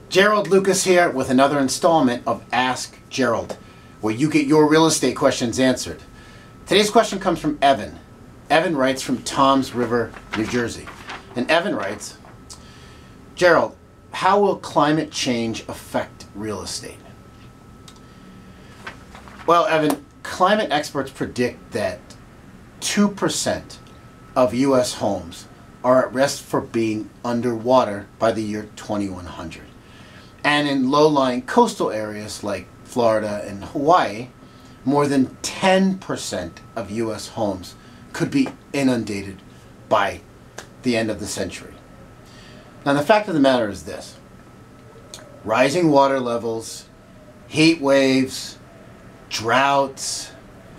Gerald Lucas here with another installment of Ask Gerald, where you get your real estate questions answered. Today's question comes from Evan. Evan writes from Toms River, New Jersey. And Evan writes, Gerald, how will climate change affect real estate? Well, Evan, climate experts predict that 2% of U.S. homes are at risk for being underwater by the year 2100. And in low-lying coastal areas like Florida and Hawaii, more than 10% of U.S. homes could be inundated by the end of the century. Now, the fact of the matter is this. Rising water levels, heat waves, droughts,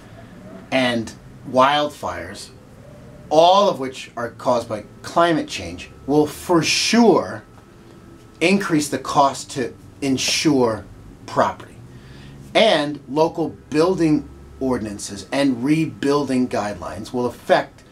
and wildfires, all of which are caused by climate change, will for sure increase the cost to insure property. And local building ordinances and rebuilding guidelines will affect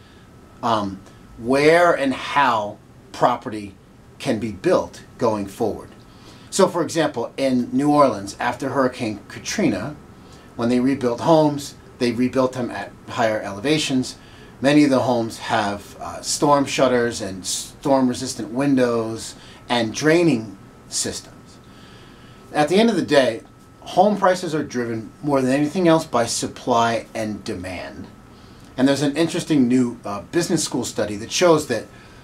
where and how property can be built going forward. So for example, in New Orleans, after Hurricane Katrina, when they rebuilt homes, they rebuilt them at higher elevations. Many of the homes have storm shutters and storm-resistant windows and draining systems. At the end of the day, home prices are driven more than anything else by supply and demand. And there's an interesting new business school study that shows that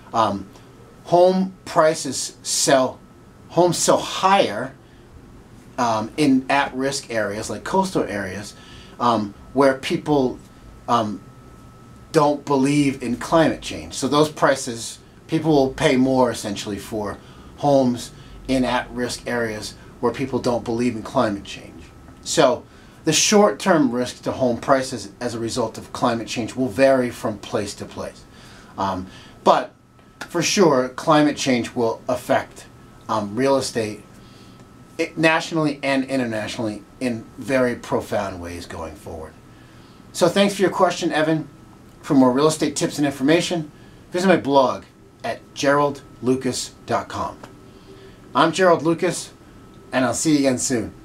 homes sell higher in at-risk areas like coastal areas where people don't believe in climate change. So those prices, people will pay more essentially for homes in at-risk areas where people don't believe in climate change. So the short-term risk to home prices as a result of climate change will vary from place to place. But for sure, climate change will affect real estate nationally and internationally in very profound ways going forward. So thanks for your question, Evan. For more real estate tips and information, visit my blog at geraldlucas.com. I'm Gerald Lucas, and I'll see you again soon.